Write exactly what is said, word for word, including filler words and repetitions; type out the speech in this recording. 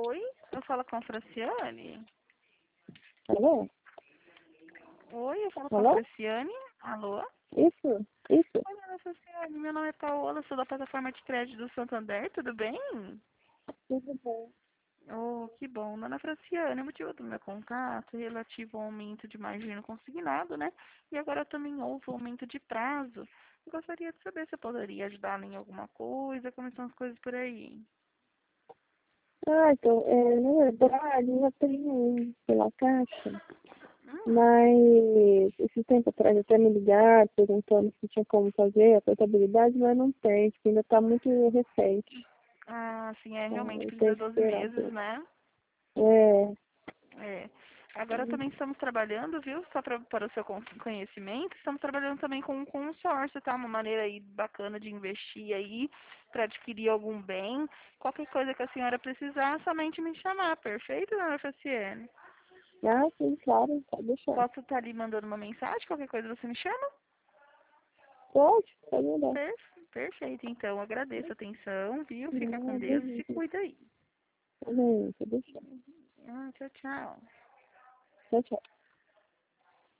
Oi, eu falo com a Franciane. Alô? Oi, eu falo com a Alô? Franciane. Alô? Isso, isso. Oi, dona Franciane, meu nome é Paola, sou da plataforma de crédito do Santander, tudo bem? Tudo bem. Oh, que bom. Dona Franciane, o motivo do meu contato é relativo ao aumento de margem consignado, né? E agora também houve um aumento de prazo. Eu gostaria de saber se eu poderia ajudá-la em alguma coisa, como estão as coisas por aí. Ah, então, é, na verdade, eu já tenho pela caixa, Hum. mas esse tempo atrás até me ligar perguntando se tinha como fazer a portabilidade, mas não tem, porque ainda está muito recente. Ah, sim, é, Então, realmente eu precisa tenho de que doze esperar um meses, pouco. né? É, É. Agora também estamos trabalhando, viu? Só pra, para o seu con- conhecimento, estamos trabalhando também com um consórcio, tá? Uma maneira aí bacana de investir aí para adquirir algum bem. Qualquer coisa que a senhora precisar, somente me chamar, perfeito, dona Franciane? ah, sim, claro, pode deixar. Posso estar ali mandando uma mensagem, qualquer coisa você me chama? Pode, pode mandar. Per- Perfeito, então agradeço a atenção, viu? Fica com Não, Deus e se beleza. cuida aí. Tá bem, pode deixar. Ah, tchau, tchau. Tchau, tchau.